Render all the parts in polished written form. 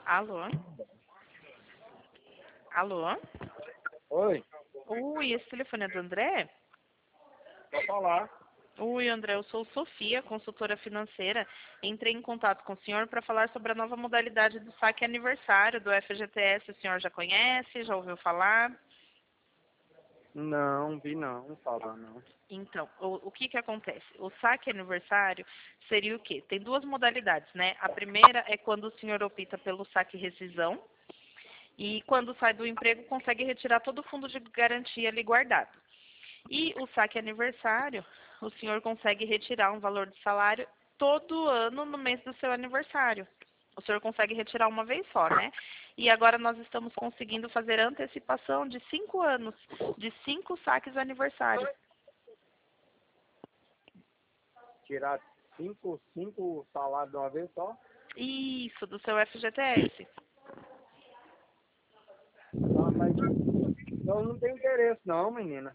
Alô? Alô? Oi, Oi, esse telefone é do André? pode falar. Oi, André, eu sou Sofia, consultora financeira. Entrei em contato com o senhor para falar sobre a nova modalidade do saque aniversário do FGTS. O senhor já conhece? Já ouviu falar? Não, vi não, fala não. Então, o que que acontece? O saque aniversário seria o quê? Tem duas modalidades, né? A primeira é quando o senhor opta pelo saque rescisão e quando sai do emprego consegue retirar todo o fundo de garantia ali guardado. E o saque aniversário, o senhor consegue retirar um valor de salário todo ano no mês do seu aniversário. O senhor consegue retirar uma vez só, né? E agora nós estamos conseguindo fazer a antecipação de 5 anos, de 5 saques aniversário. Tirar cinco salários de uma vez só? Isso, do seu FGTS. Ah, mas eu não tenho interesse não, menina.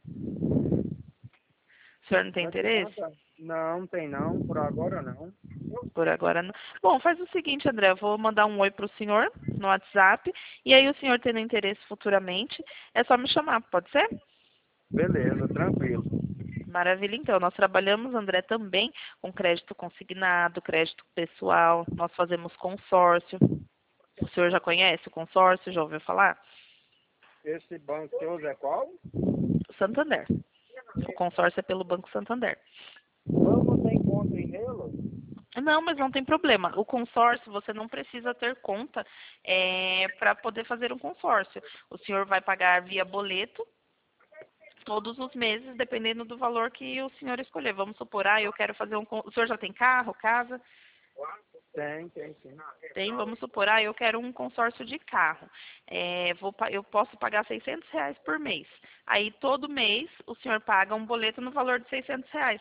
O senhor não tem Não interesse? adianta. Não, não tem não, por agora não. Por agora não. Bom, faz o seguinte, André, eu vou mandar um oi para o senhor no WhatsApp, e aí o senhor tendo interesse futuramente, é só me chamar, pode ser? Beleza, tranquilo. Maravilha, então. Nós trabalhamos, André, também com crédito consignado, crédito pessoal, nós fazemos consórcio. O senhor já conhece o consórcio? Já ouviu falar? Esse banco seu é qual? Santander. O consórcio é pelo Banco Santander. Vamos tem conta em Nelo? Não, mas não tem problema. O consórcio, você não precisa ter conta para poder fazer um consórcio. O senhor vai pagar via boleto todos os meses, dependendo do valor que o senhor escolher. Vamos supor, eu quero fazer um... O senhor já tem carro, casa? Tem sim. Tem, vamos supor, eu quero um consórcio de carro. Eu posso pagar R$ 600 por mês. Aí, todo mês, o senhor paga um boleto no valor de R$ 600.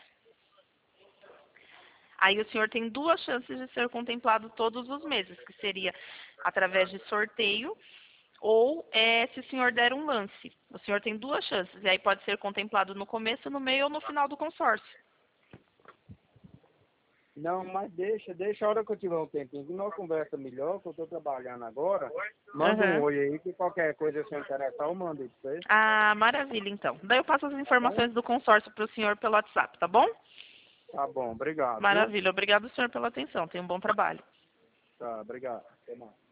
Aí, o senhor tem duas chances de ser contemplado todos os meses, que seria através de sorteio ou se o senhor der um lance. O senhor tem duas chances, e aí pode ser contemplado no começo, no meio ou no final do consórcio. Não, mas deixa a hora que eu tiver um tempinho, que nós conversa melhor, que eu tô trabalhando agora. Manda um Aham. oi aí, que qualquer coisa se eu interessar, eu mando aí pra você. Ah, maravilha, então. Daí eu passo as Tá bom? informações do consórcio para o senhor pelo WhatsApp, tá bom? Tá bom, obrigado, viu? Maravilha. Obrigado, senhor, pela atenção. Tenha um bom trabalho. Tá, obrigado. Até mais.